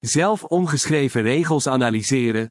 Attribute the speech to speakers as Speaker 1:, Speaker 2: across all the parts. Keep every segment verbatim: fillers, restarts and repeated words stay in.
Speaker 1: Zelf ongeschreven regels analyseren.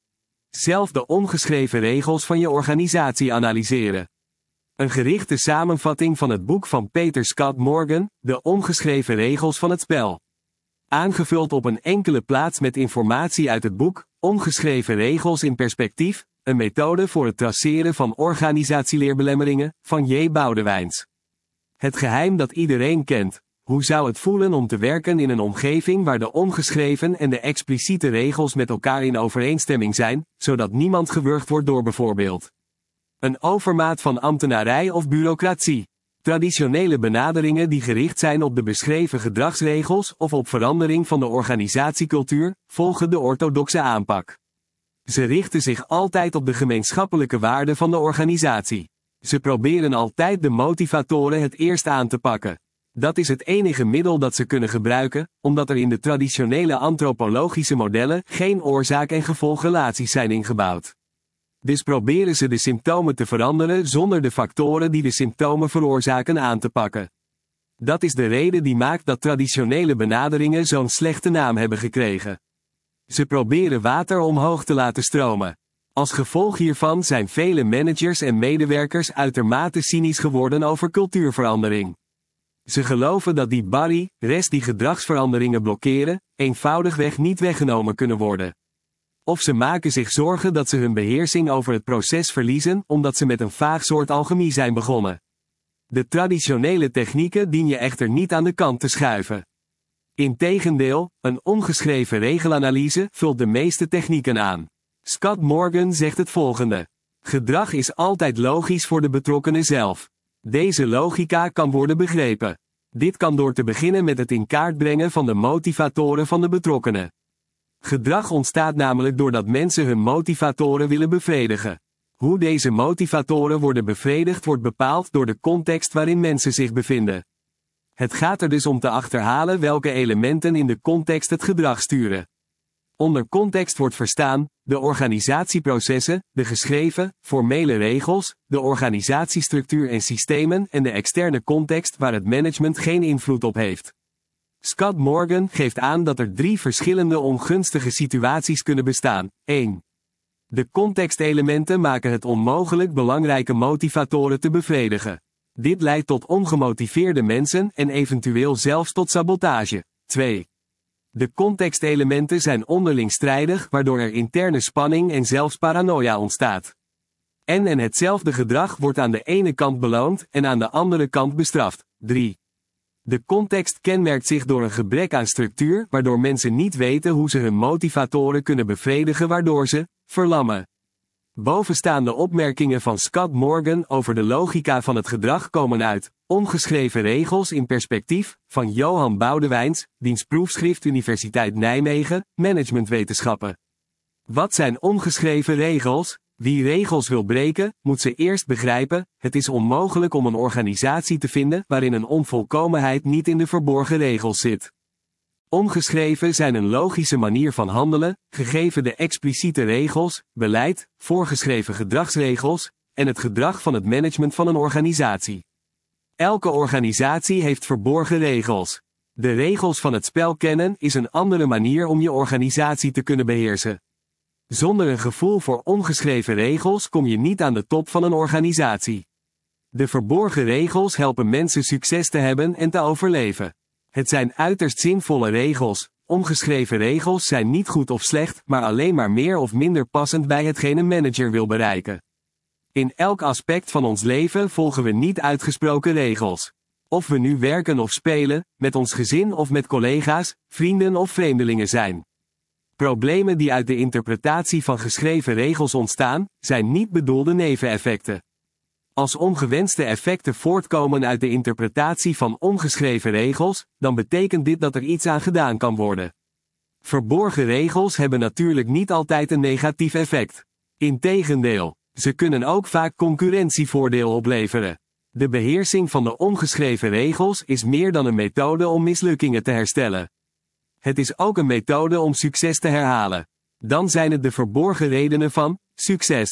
Speaker 1: Zelf de ongeschreven regels van je organisatie analyseren. Een gerichte samenvatting van het boek van Peter Scott Morgan, De ongeschreven regels van het spel. Aangevuld op een enkele plaats met informatie uit het boek, Ongeschreven regels in perspectief, een methode voor het traceren van organisatieleerbelemmeringen, van J. Boudewijns. Het geheim dat iedereen kent. Hoe zou het voelen om te werken in een omgeving waar de ongeschreven en de expliciete regels met elkaar in overeenstemming zijn, zodat niemand gewurgd wordt door bijvoorbeeld een overmaat van ambtenarij of bureaucratie. Traditionele benaderingen die gericht zijn op de beschreven gedragsregels of op verandering van de organisatiecultuur, volgen de orthodoxe aanpak. Ze richten zich altijd op de gemeenschappelijke waarden van de organisatie. Ze proberen altijd de motivatoren het eerst aan te pakken. Dat is het enige middel dat ze kunnen gebruiken, omdat er in de traditionele antropologische modellen geen oorzaak- en gevolgrelaties zijn ingebouwd. Dus proberen ze de symptomen te veranderen zonder de factoren die de symptomen veroorzaken aan te pakken. Dat is de reden die maakt dat traditionele benaderingen zo'n slechte naam hebben gekregen. Ze proberen water omhoog te laten stromen. Als gevolg hiervan zijn vele managers en medewerkers uitermate cynisch geworden over cultuurverandering. Ze geloven dat die barrie, rest die gedragsveranderingen blokkeren, eenvoudigweg niet weggenomen kunnen worden. Of ze maken zich zorgen dat ze hun beheersing over het proces verliezen omdat ze met een vaag soort alchemie zijn begonnen. De traditionele technieken dien je echter niet aan de kant te schuiven. Integendeel, een ongeschreven regelanalyse vult de meeste technieken aan. Scott Morgan zegt het volgende. Gedrag is altijd logisch voor de betrokkenen zelf. Deze logica kan worden begrepen. Dit kan door te beginnen met het in kaart brengen van de motivatoren van de betrokkenen. Gedrag ontstaat namelijk doordat mensen hun motivatoren willen bevredigen. Hoe deze motivatoren worden bevredigd wordt bepaald door de context waarin mensen zich bevinden. Het gaat er dus om te achterhalen welke elementen in de context het gedrag sturen. Onder context wordt verstaan, de organisatieprocessen, de geschreven, formele regels, de organisatiestructuur en systemen en de externe context waar het management geen invloed op heeft. Scott Morgan geeft aan dat er drie verschillende ongunstige situaties kunnen bestaan. één. De contextelementen maken het onmogelijk belangrijke motivatoren te bevredigen. Dit leidt tot ongemotiveerde mensen en eventueel zelfs tot sabotage. twee. De contextelementen zijn onderling strijdig, waardoor er interne spanning en zelfs paranoia ontstaat. En en hetzelfde gedrag wordt aan de ene kant beloond en aan de andere kant bestraft. drie. De context kenmerkt zich door een gebrek aan structuur, waardoor mensen niet weten hoe ze hun motivatoren kunnen bevredigen, waardoor ze verlammen. Bovenstaande opmerkingen van Scott Morgan over de logica van het gedrag komen uit Ongeschreven regels in perspectief, van Johan Boudewijns, diens proefschrift Universiteit Nijmegen, Managementwetenschappen. Wat zijn ongeschreven regels? Wie regels wil breken, moet ze eerst begrijpen, het is onmogelijk om een organisatie te vinden waarin een onvolkomenheid niet in de verborgen regels zit. Ongeschreven zijn een logische manier van handelen, gegeven de expliciete regels, beleid, voorgeschreven gedragsregels, en het gedrag van het management van een organisatie. Elke organisatie heeft verborgen regels. De regels van het spel kennen is een andere manier om je organisatie te kunnen beheersen. Zonder een gevoel voor ongeschreven regels kom je niet aan de top van een organisatie. De verborgen regels helpen mensen succes te hebben en te overleven. Het zijn uiterst zinvolle regels. Ongeschreven regels zijn niet goed of slecht, maar alleen maar meer of minder passend bij hetgeen een manager wil bereiken. In elk aspect van ons leven volgen we niet uitgesproken regels. Of we nu werken of spelen, met ons gezin of met collega's, vrienden of vreemdelingen zijn. Problemen die uit de interpretatie van geschreven regels ontstaan, zijn niet bedoelde neveneffecten. Als ongewenste effecten voortkomen uit de interpretatie van ongeschreven regels, dan betekent dit dat er iets aan gedaan kan worden. Verborgen regels hebben natuurlijk niet altijd een negatief effect. Integendeel, ze kunnen ook vaak concurrentievoordeel opleveren. De beheersing van de ongeschreven regels is meer dan een methode om mislukkingen te herstellen. Het is ook een methode om succes te herhalen. Dan zijn het de verborgen redenen van succes.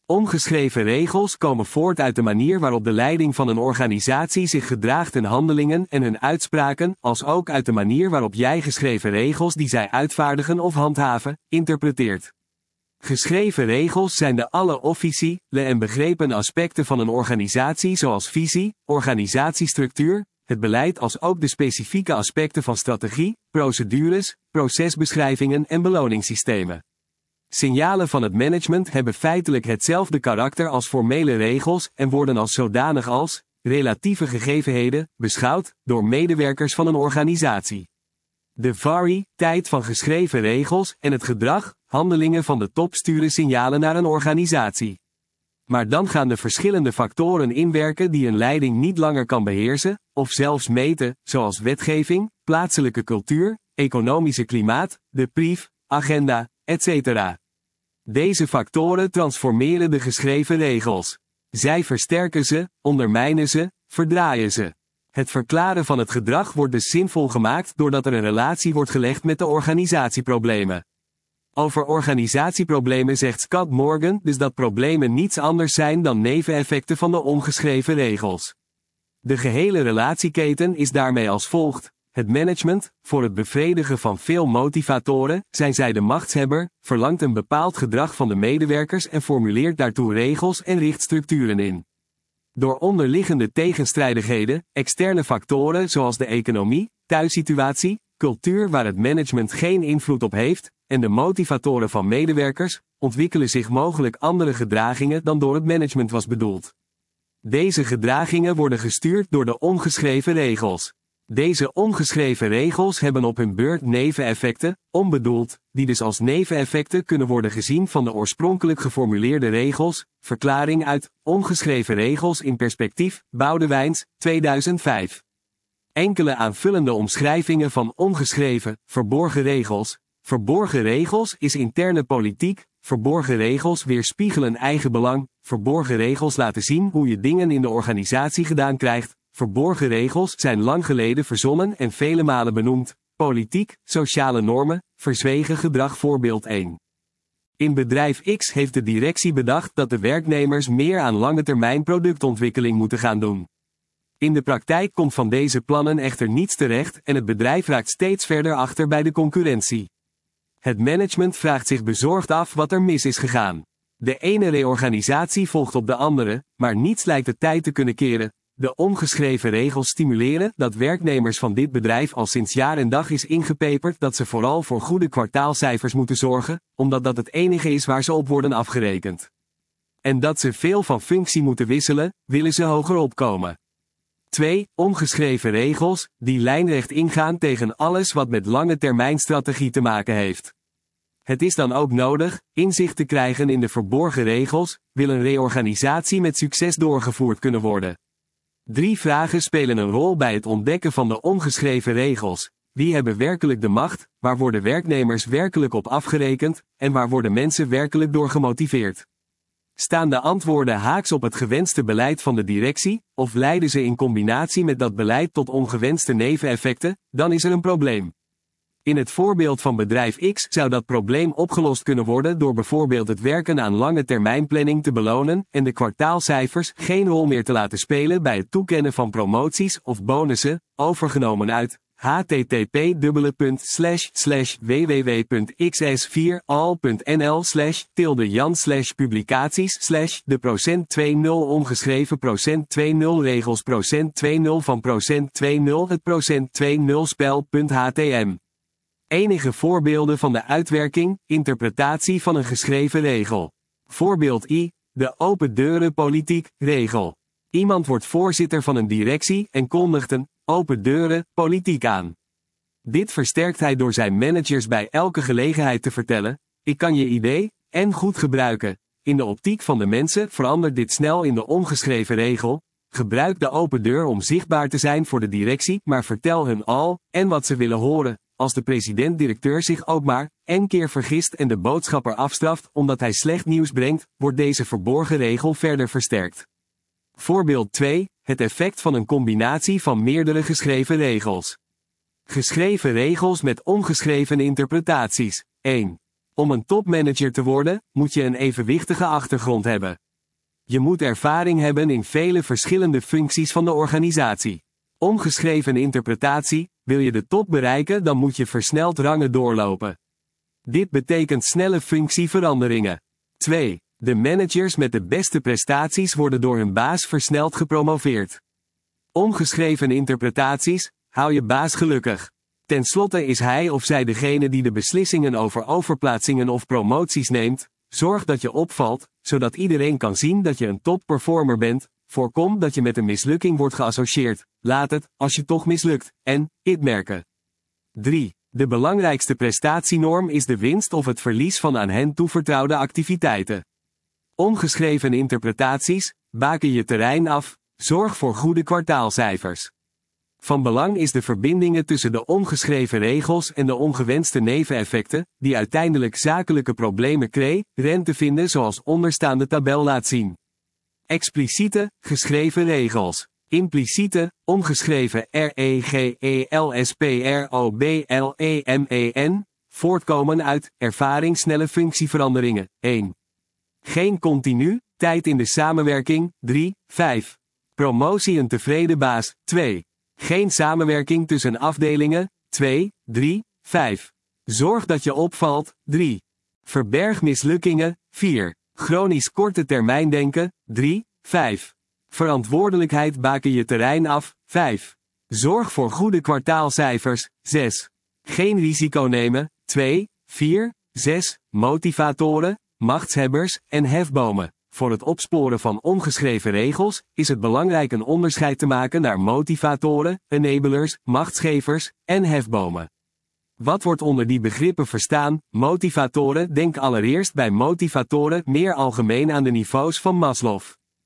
Speaker 1: Ongeschreven regels komen voort uit de manier waarop de leiding van een organisatie zich gedraagt in handelingen en hun uitspraken, als ook uit de manier waarop jij geschreven regels die zij uitvaardigen of handhaven, interpreteert. Geschreven regels zijn de alle officiële en begrepen aspecten van een organisatie zoals visie, organisatiestructuur, het beleid als ook de specifieke aspecten van strategie, procedures, procesbeschrijvingen en beloningssystemen. Signalen van het management hebben feitelijk hetzelfde karakter als formele regels en worden als zodanig als relatieve gegevenheden beschouwd door medewerkers van een organisatie. De variëteit van geschreven regels en het gedrag, handelingen van de top sturen signalen naar een organisatie. Maar dan gaan de verschillende factoren inwerken die een leiding niet langer kan beheersen, of zelfs meten, zoals wetgeving, plaatselijke cultuur, economische klimaat, de brief, agenda, et cetera. Deze factoren transformeren de geschreven regels. Zij versterken ze, ondermijnen ze, verdraaien ze. Het verklaren van het gedrag wordt dus zinvol gemaakt doordat er een relatie wordt gelegd met de organisatieproblemen. Over organisatieproblemen zegt Scott Morgan dus dat problemen niets anders zijn dan neveneffecten van de ongeschreven regels. De gehele relatieketen is daarmee als volgt. Het management, voor het bevredigen van veel motivatoren, zijn zij de machtshebber, verlangt een bepaald gedrag van de medewerkers en formuleert daartoe regels en richt structuren in. Door onderliggende tegenstrijdigheden, externe factoren zoals de economie, thuissituatie, cultuur waar het management geen invloed op heeft, en de motivatoren van medewerkers, ontwikkelen zich mogelijk andere gedragingen dan door het management was bedoeld. Deze gedragingen worden gestuurd door de ongeschreven regels. Deze ongeschreven regels hebben op hun beurt neveneffecten, onbedoeld, die dus als neveneffecten kunnen worden gezien van de oorspronkelijk geformuleerde regels, verklaring uit Ongeschreven regels in perspectief, Boudewijns, tweeduizend vijf. Enkele aanvullende omschrijvingen van ongeschreven, verborgen regels. Verborgen regels is interne politiek, verborgen regels weerspiegelen eigen belang, verborgen regels laten zien hoe je dingen in de organisatie gedaan krijgt. Verborgen regels zijn lang geleden verzonnen en vele malen benoemd. Politiek, sociale normen, verzwegen gedrag voorbeeld één. In bedrijf X heeft de directie bedacht dat de werknemers meer aan lange termijn productontwikkeling moeten gaan doen. In de praktijk komt van deze plannen echter niets terecht en het bedrijf raakt steeds verder achter bij de concurrentie. Het management vraagt zich bezorgd af wat er mis is gegaan. De ene reorganisatie volgt op de andere, maar niets lijkt de tijd te kunnen keren. De ongeschreven regels stimuleren dat werknemers van dit bedrijf al sinds jaar en dag is ingepeperd dat ze vooral voor goede kwartaalcijfers moeten zorgen, omdat dat het enige is waar ze op worden afgerekend. En dat ze veel van functie moeten wisselen, willen ze hoger opkomen. twee. Ongeschreven regels, die lijnrecht ingaan tegen alles wat met lange termijn strategie te maken heeft. Het is dan ook nodig inzicht te krijgen in de verborgen regels, wil een reorganisatie met succes doorgevoerd kunnen worden. Drie vragen spelen een rol bij het ontdekken van de ongeschreven regels. Wie hebben werkelijk de macht, waar worden werknemers werkelijk op afgerekend, en waar worden mensen werkelijk door gemotiveerd? Staan de antwoorden haaks op het gewenste beleid van de directie, of leiden ze in combinatie met dat beleid tot ongewenste neveneffecten, dan is er een probleem. In het voorbeeld van bedrijf X zou dat probleem opgelost kunnen worden door bijvoorbeeld het werken aan lange termijnplanning te belonen en de kwartaalcijfers geen rol meer te laten spelen bij het toekennen van promoties of bonussen, overgenomen uit h t t p slash slash w w w punt x s vier al punt n l slash tilde jan slash publicaties slash de procent twintig ongeschreven procent twintig regels procent twintig van procent twintig het procent twintig spel.htm. Enige voorbeelden van de uitwerking, interpretatie van een geschreven regel. Voorbeeld I, de open deuren politiek, regel. Iemand wordt voorzitter van een directie en kondigt een open deuren politiek aan. Dit versterkt hij door zijn managers bij elke gelegenheid te vertellen, ik kan je idee en goed gebruiken. In de optiek van de mensen verandert dit snel in de ongeschreven regel. Gebruik de open deur om zichtbaar te zijn voor de directie, maar vertel hun al en wat ze willen horen. Als de president-directeur zich ook maar één keer vergist en de boodschapper afstraft omdat hij slecht nieuws brengt, wordt deze verborgen regel verder versterkt. Voorbeeld twee. Het effect van een combinatie van meerdere geschreven regels. Geschreven regels met ongeschreven interpretaties. één. Om een topmanager te worden, moet je een evenwichtige achtergrond hebben. Je moet ervaring hebben in vele verschillende functies van de organisatie. Ongeschreven interpretatie: wil je de top bereiken, dan moet je versneld rangen doorlopen. Dit betekent snelle functieveranderingen. twee. De managers met de beste prestaties worden door hun baas versneld gepromoveerd. Ongeschreven interpretaties: hou je baas gelukkig. Ten slotte is hij of zij degene die de beslissingen over overplaatsingen of promoties neemt. Zorg dat je opvalt, zodat iedereen kan zien dat je een topperformer bent. Voorkom dat je met een mislukking wordt geassocieerd. Laat het, als je toch mislukt, en it merken. drie. De belangrijkste prestatienorm is de winst of het verlies van aan hen toevertrouwde activiteiten. Ongeschreven interpretaties: baken je terrein af, zorg voor goede kwartaalcijfers. Van belang is de verbindingen tussen de ongeschreven regels en de ongewenste neveneffecten, die uiteindelijk zakelijke problemen creëren, te vinden zoals onderstaande tabel laat zien. Expliciete, geschreven regels. Impliciete, ongeschreven R E G E L S P R O B L E M E N, voortkomen uit ervaring snelle functieveranderingen. één. Geen continu, tijd in de samenwerking. drie, vijf. Promotie een tevreden baas. twee. Geen samenwerking tussen afdelingen. twee, drie, vijf. Zorg dat je opvalt. drie. Verberg mislukkingen. vier. Chronisch korte termijn denken. drie, vijf. Verantwoordelijkheid baken je terrein af. vijf. Zorg voor goede kwartaalcijfers. zes. Geen risico nemen. twee, vier, zes. Motivatoren, machtshebbers en hefbomen. Voor het opsporen van ongeschreven regels is het belangrijk een onderscheid te maken naar motivatoren, enablers, machtsgevers en hefbomen. Wat wordt onder die begrippen verstaan? Motivatoren: denk allereerst bij motivatoren meer algemeen aan de niveaus van Maslow.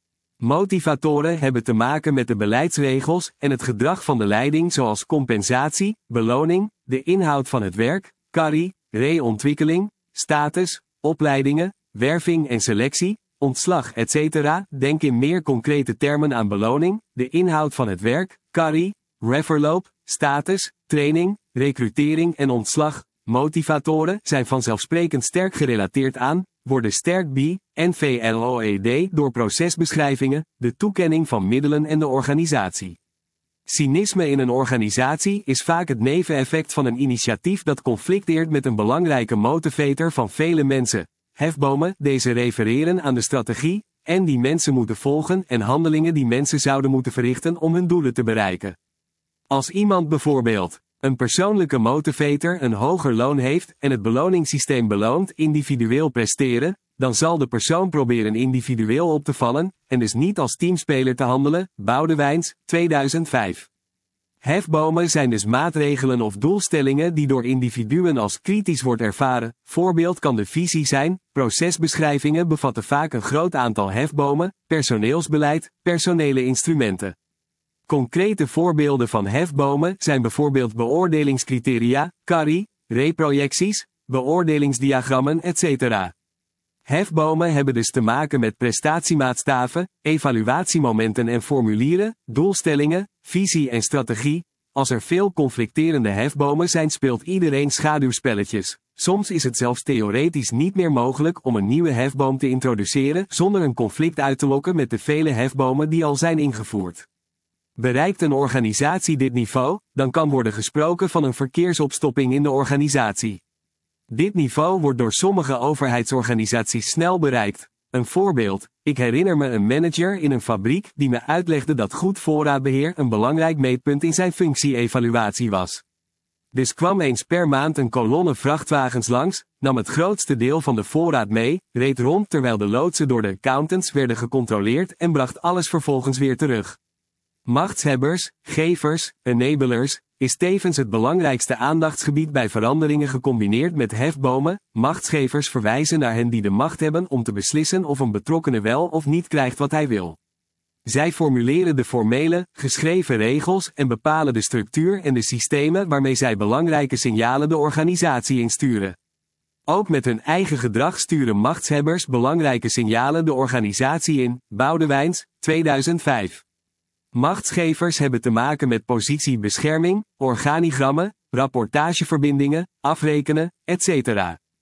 Speaker 1: Motivatoren hebben te maken met de beleidsregels en het gedrag van de leiding zoals compensatie, beloning, de inhoud van het werk, carry, reontwikkeling, status, opleidingen, werving en selectie, ontslag et cetera. Denk in meer concrete termen aan beloning, de inhoud van het werk, carry, referloop, status, training, recrutering en ontslag. Motivatoren zijn vanzelfsprekend sterk gerelateerd aan, worden sterk bij, N V L O E D door procesbeschrijvingen, de toekenning van middelen en de organisatie. Cynisme in een organisatie is vaak het neveneffect van een initiatief dat conflicteert met een belangrijke motivator van vele mensen. Hefbomen: deze refereren aan de strategie, en die mensen moeten volgen en handelingen die mensen zouden moeten verrichten om hun doelen te bereiken. Als iemand bijvoorbeeld een persoonlijke motivator een hoger loon heeft en het beloningssysteem beloont individueel presteren, dan zal de persoon proberen individueel op te vallen, en dus niet als teamspeler te handelen. Boudewijns, tweeduizend vijf. Hefbomen zijn dus maatregelen of doelstellingen die door individuen als kritisch wordt ervaren. Voorbeeld kan de visie zijn. Procesbeschrijvingen bevatten vaak een groot aantal hefbomen, personeelsbeleid, personele instrumenten. Concrete voorbeelden van hefbomen zijn bijvoorbeeld beoordelingscriteria, carry, reprojecties, beoordelingsdiagrammen et cetera. Hefbomen hebben dus te maken met prestatiemaatstaven, evaluatiemomenten en formulieren, doelstellingen, visie en strategie. Als er veel conflicterende hefbomen zijn, speelt iedereen schaduwspelletjes. Soms is het zelfs theoretisch niet meer mogelijk om een nieuwe hefboom te introduceren zonder een conflict uit te lokken met de vele hefbomen die al zijn ingevoerd. Bereikt een organisatie dit niveau, dan kan worden gesproken van een verkeersopstopping in de organisatie. Dit niveau wordt door sommige overheidsorganisaties snel bereikt. Een voorbeeld: ik herinner me een manager in een fabriek die me uitlegde dat goed voorraadbeheer een belangrijk meetpunt in zijn functie-evaluatie was. Dus kwam eens per maand een kolonne vrachtwagens langs, nam het grootste deel van de voorraad mee, reed rond terwijl de loodsen door de accountants werden gecontroleerd en bracht alles vervolgens weer terug. Machtshebbers, gevers, enablers, is tevens het belangrijkste aandachtsgebied bij veranderingen gecombineerd met hefbomen. Machtsgevers verwijzen naar hen die de macht hebben om te beslissen of een betrokkene wel of niet krijgt wat hij wil. Zij formuleren de formele, geschreven regels en bepalen de structuur en de systemen waarmee zij belangrijke signalen de organisatie insturen. Ook met hun eigen gedrag sturen machtshebbers belangrijke signalen de organisatie in. Boudewijns, tweeduizend vijf. Machtsgevers hebben te maken met positiebescherming, organigrammen, rapportageverbindingen, afrekenen, et cetera.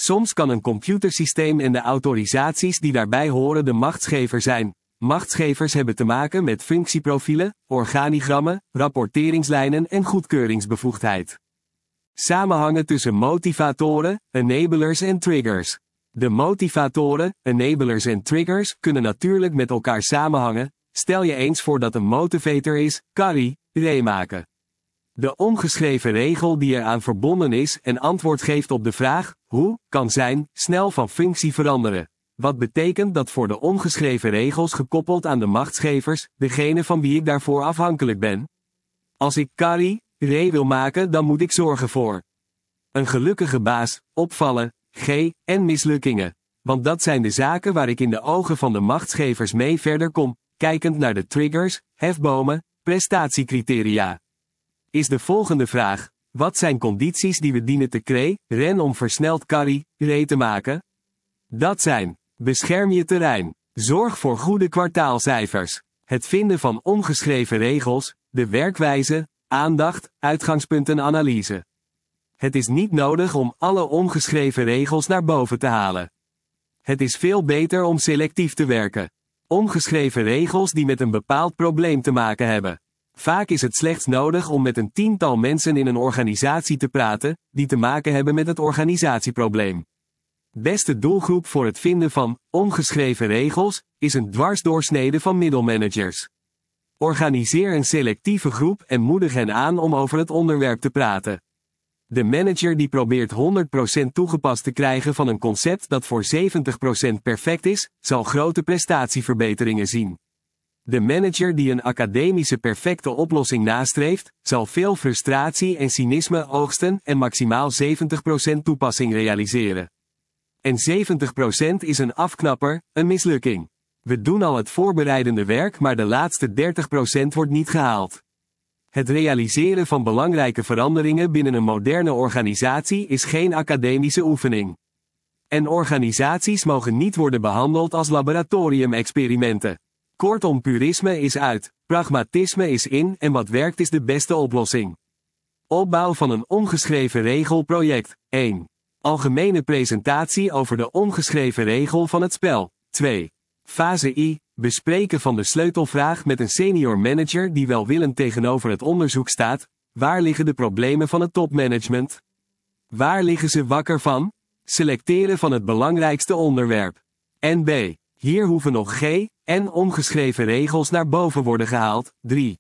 Speaker 1: Soms kan een computersysteem en de autorisaties die daarbij horen de machtsgever zijn. Machtsgevers hebben te maken met functieprofielen, organigrammen, rapporteringslijnen en goedkeuringsbevoegdheid. Samenhangen tussen motivatoren, enablers en triggers. De motivatoren, enablers en triggers kunnen natuurlijk met elkaar samenhangen. Stel je eens voor dat een motivator is, carry, ree maken. De ongeschreven regel die eraan verbonden is en antwoord geeft op de vraag, hoe, kan zijn, snel van functie veranderen. Wat betekent dat voor de ongeschreven regels gekoppeld aan de machtsgevers, degene van wie ik daarvoor afhankelijk ben? Als ik carry, ree wil maken, dan moet ik zorgen voor een gelukkige baas, opvallen, G, en mislukkingen. Want dat zijn de zaken waar ik in de ogen van de machtsgevers mee verder kom, kijkend naar de triggers, hefbomen, prestatiecriteria. Is de volgende vraag, wat zijn condities die we dienen te creëren om versneld carry, ree te maken? Dat zijn, bescherm je terrein, zorg voor goede kwartaalcijfers, het vinden van ongeschreven regels, de werkwijze, aandacht, uitgangspuntenanalyse. Het is niet nodig om alle ongeschreven regels naar boven te halen. Het is veel beter om selectief te werken. Ongeschreven regels die met een bepaald probleem te maken hebben. Vaak is het slechts nodig om met een tiental mensen in een organisatie te praten, die te maken hebben met het organisatieprobleem. Beste doelgroep voor het vinden van ongeschreven regels is een dwarsdoorsnede van middelmanagers. Organiseer een selectieve groep en moedig hen aan om over het onderwerp te praten. De manager die probeert honderd procent toegepast te krijgen van een concept dat voor zeventig procent perfect is, zal grote prestatieverbeteringen zien. De manager die een academische perfecte oplossing nastreeft, zal veel frustratie en cynisme oogsten en maximaal zeventig procent toepassing realiseren. En zeventig procent is een afknapper, een mislukking. We doen al het voorbereidende werk, maar de laatste dertig procent wordt niet gehaald. Het realiseren van belangrijke veranderingen binnen een moderne organisatie is geen academische oefening. En organisaties mogen niet worden behandeld als laboratoriumexperimenten. Kortom, purisme is uit, pragmatisme is in en wat werkt is de beste oplossing. Opbouw van een ongeschreven regelproject. één. Algemene presentatie over de ongeschreven regel van het spel. twee. Fase I. Bespreken van de sleutelvraag met een senior manager die welwillend tegenover het onderzoek staat. Waar liggen de problemen van het topmanagement? Waar liggen ze wakker van? Selecteren van het belangrijkste onderwerp. En B. Hier hoeven nog G en ongeschreven regels naar boven worden gehaald. drie.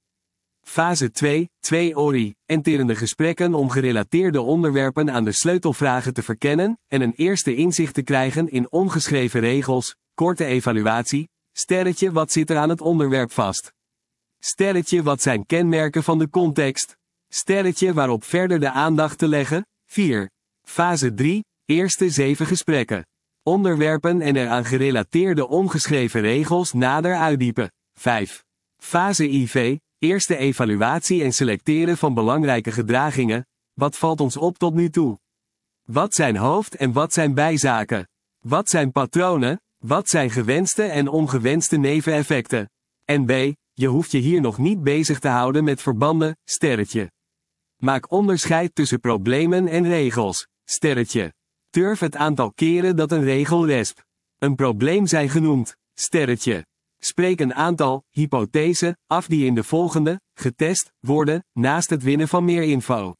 Speaker 1: Fase twee. twee oriënterende gesprekken om gerelateerde onderwerpen aan de sleutelvragen te verkennen en een eerste inzicht te krijgen in ongeschreven regels. Korte evaluatie. Sterretje, wat zit er aan het onderwerp vast? Sterretje, wat zijn kenmerken van de context? Sterretje, waarop verder de aandacht te leggen? vier. Fase drie. Eerste zeven gesprekken. Onderwerpen en eraan gerelateerde ongeschreven regels nader uitdiepen. vijf. Fase I V. Eerste evaluatie en selecteren van belangrijke gedragingen. Wat valt ons op tot nu toe? Wat zijn hoofd- en wat zijn bijzaken? Wat zijn patronen? Wat zijn gewenste en ongewenste neveneffecten? En B. Je hoeft je hier nog niet bezig te houden met verbanden, sterretje. Maak onderscheid tussen problemen en regels, sterretje. Turf het aantal keren dat een regel resp. Een probleem zijn genoemd, sterretje. Spreek een aantal hypothesen af die in de volgende, getest, worden, naast het winnen van meer info.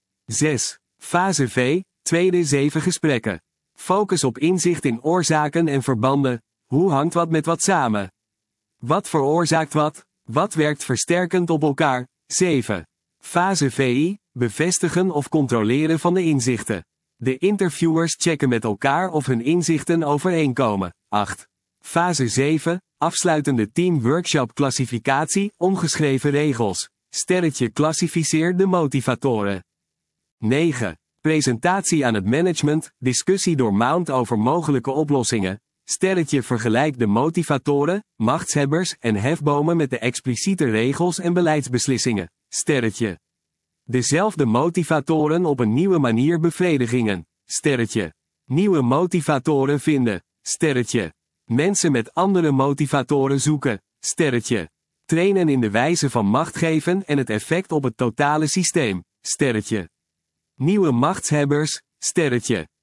Speaker 1: zes. Fase V, tweede zeven gesprekken. Focus op inzicht in oorzaken en verbanden. Hoe hangt wat met wat samen? Wat veroorzaakt wat? Wat werkt versterkend op elkaar? zeven. Fase V I, bevestigen of controleren van de inzichten. De interviewers checken met elkaar of hun inzichten overeenkomen. acht. Fase zeven, afsluitende teamworkshop klassificatie, ongeschreven regels. Sterretje, klassificeer de motivatoren. negen. Presentatie aan het management, discussie door Mount over mogelijke oplossingen. Sterretje, vergelijk de motivatoren, machtshebbers en hefbomen met de expliciete regels en beleidsbeslissingen. Sterretje. Dezelfde motivatoren op een nieuwe manier bevredigingen. Sterretje. Nieuwe motivatoren vinden. Sterretje. Mensen met andere motivatoren zoeken. Sterretje. Trainen in de wijze van macht geven en het effect op het totale systeem. Sterretje. Nieuwe machtshebbers. Sterretje.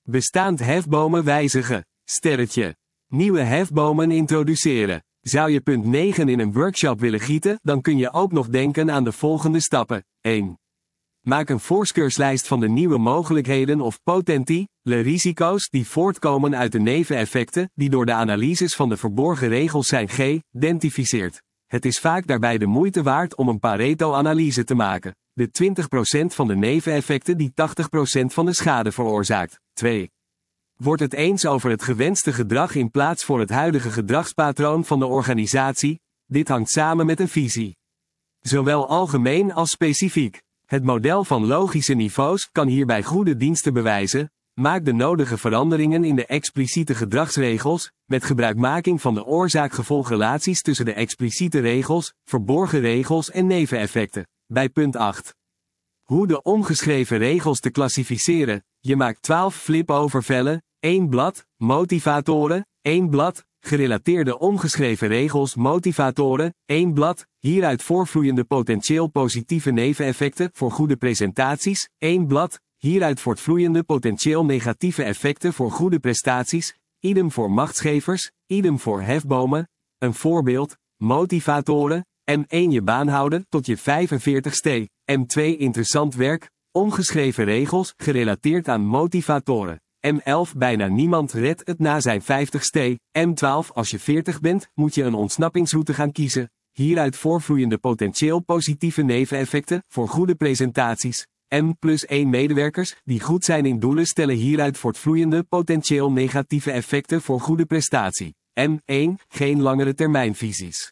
Speaker 1: Bestaand hefbomen wijzigen. Sterretje. Nieuwe hefbomen introduceren. Zou je punt negen in een workshop willen gieten, dan kun je ook nog denken aan de volgende stappen. één. Maak een voorkeurslijst van de nieuwe mogelijkheden of potentiële risico's die voortkomen uit de neveneffecten die door de analyses van de verborgen regels zijn geïdentificeerd. Het is vaak daarbij de moeite waard om een Pareto-analyse te maken. De twintig procent van de neveneffecten die tachtig procent van de schade veroorzaakt. twee. Word het eens over het gewenste gedrag in plaats voor het huidige gedragspatroon van de organisatie. Dit hangt samen met een visie. Zowel algemeen als specifiek. Het model van logische niveaus kan hierbij goede diensten bewijzen. Maak de nodige veranderingen in de expliciete gedragsregels, met gebruikmaking van de oorzaak-gevolgrelaties tussen de expliciete regels, verborgen regels en neveneffecten. Bij punt acht. Hoe de ongeschreven regels te klassificeren. Je maakt twaalf flip-over-vellen, één blad, motivatoren, één blad, gerelateerde ongeschreven regels motivatoren, één blad, hieruit voortvloeiende potentieel positieve neveneffecten voor goede presentaties, één blad, hieruit voortvloeiende potentieel negatieve effecten voor goede prestaties, idem voor machtsgevers, idem voor hefbomen, een voorbeeld, motivatoren, M één je baan houden tot je vijfenveertigste, M twee interessant werk, ongeschreven regels gerelateerd aan motivatoren. M elf bijna niemand redt het na zijn vijftigste, M twaalf als je veertig bent, moet je een ontsnappingsroute gaan kiezen, hieruit voortvloeiende potentieel positieve neveneffecten voor goede presentaties. M plus één medewerkers die goed zijn in doelen stellen hieruit voortvloeiende potentieel negatieve effecten voor goede prestatie. M één geen langere termijnvisies.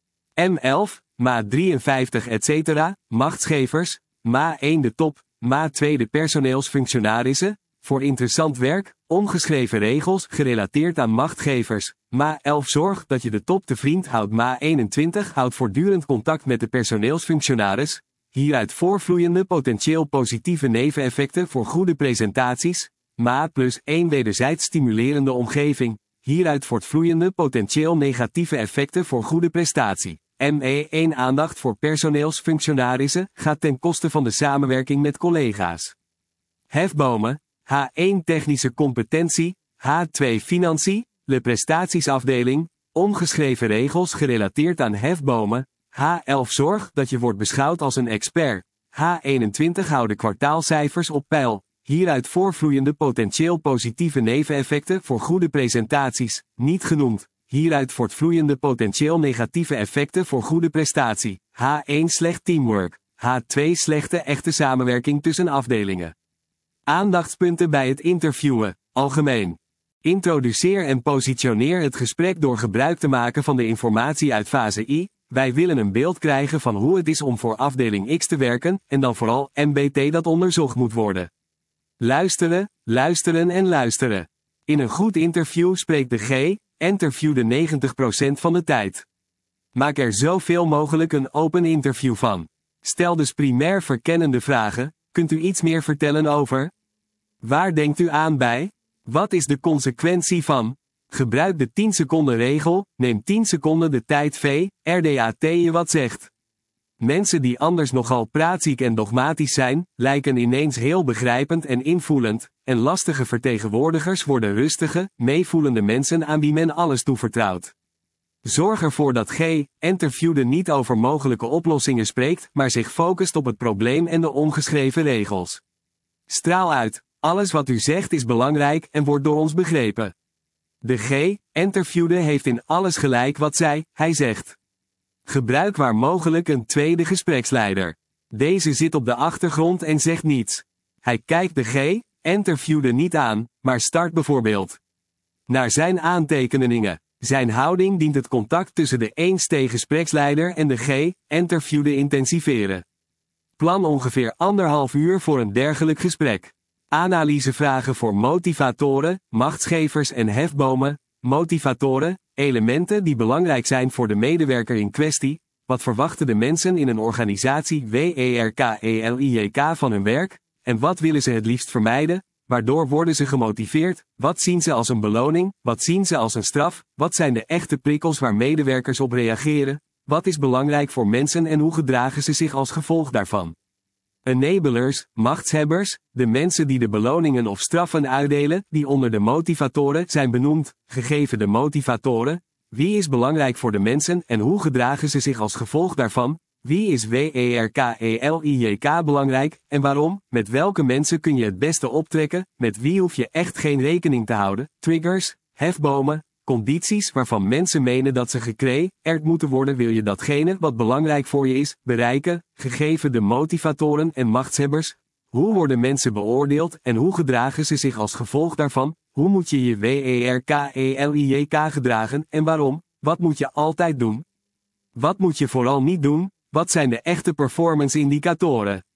Speaker 1: M elf, M A drieënvijftig et cetera, machtsgevers, M A één de top, M A twee de personeelsfunctionarissen, voor interessant werk, ongeschreven regels gerelateerd aan machtgevers. M A elf zorg dat je de top te vriend houdt. M A eenentwintig houdt voortdurend contact met de personeelsfunctionaris. Hieruit voortvloeiende potentieel positieve neveneffecten voor goede presentaties. M A plus één wederzijds stimulerende omgeving. Hieruit voortvloeiende potentieel negatieve effecten voor goede prestatie. M E één aandacht voor personeelsfunctionarissen gaat ten koste van de samenwerking met collega's. Hefbomen. H één technische competentie, H twee financiën, de prestatiesafdeling, ongeschreven regels gerelateerd aan hefbomen, H elf zorg dat je wordt beschouwd als een expert, H eenentwintig houden kwartaalcijfers op peil, hieruit voortvloeiende potentieel positieve neveneffecten voor goede presentaties, niet genoemd, hieruit voortvloeiende potentieel negatieve effecten voor goede prestatie, H één slecht teamwork, H twee slechte echte samenwerking tussen afdelingen. Aandachtspunten bij het interviewen, algemeen. Introduceer en positioneer het gesprek door gebruik te maken van de informatie uit fase I. Wij willen een beeld krijgen van hoe het is om voor afdeling X te werken, en dan vooral M B T dat onderzocht moet worden. Luisteren, luisteren en luisteren. In een goed interview spreekt de G-interview de negentig procent van de tijd. Maak er zoveel mogelijk een open interview van. Stel dus primair verkennende vragen. Kunt u iets meer vertellen over? Waar denkt u aan bij? Wat is de consequentie van? Gebruik de tien seconden regel, neem tien seconden de tijd v, R D A T je wat zegt. Mensen die anders nogal praatziek en dogmatisch zijn, lijken ineens heel begrijpend en invoelend, en lastige vertegenwoordigers worden rustige, meevoelende mensen aan wie men alles toevertrouwt. Zorg ervoor dat G-interviewde niet over mogelijke oplossingen spreekt, maar zich focust op het probleem en de ongeschreven regels. Straal uit, alles wat u zegt is belangrijk en wordt door ons begrepen. De G-interviewde heeft in alles gelijk wat zij, hij zegt. Gebruik waar mogelijk een tweede gespreksleider. Deze zit op de achtergrond en zegt niets. Hij kijkt de G-interviewde niet aan, maar start bijvoorbeeld. Naar zijn aantekeningen. Zijn houding dient het contact tussen de eens-gespreksleider en de G-interviewde intensiveren. Plan ongeveer anderhalf uur voor een dergelijk gesprek. Analysevragen voor motivatoren, machtsgevers en hefbomen. Motivatoren, elementen die belangrijk zijn voor de medewerker in kwestie. Wat verwachten de mensen in een organisatie werk van hun werk? En wat willen ze het liefst vermijden? Waardoor worden ze gemotiveerd? Wat zien ze als een beloning? Wat zien ze als een straf? Wat zijn de echte prikkels waar medewerkers op reageren? Wat is belangrijk voor mensen en hoe gedragen ze zich als gevolg daarvan? Enablers, machtshebbers, de mensen die de beloningen of straffen uitdelen, die onder de motivatoren zijn benoemd, gegeven de motivatoren. Wie is belangrijk voor de mensen en hoe gedragen ze zich als gevolg daarvan? Wie is werkelijk belangrijk en waarom? Met welke mensen kun je het beste optrekken? Met wie hoef je echt geen rekening te houden? Triggers, hefbomen, condities waarvan mensen menen dat ze gecreëerd moeten worden. Wil je datgene wat belangrijk voor je is, bereiken, gegeven de motivatoren en machtshebbers? Hoe worden mensen beoordeeld en hoe gedragen ze zich als gevolg daarvan? Hoe moet je je werkelijk gedragen en waarom? Wat moet je altijd doen? Wat moet je vooral niet doen? Wat zijn de echte performance indicatoren?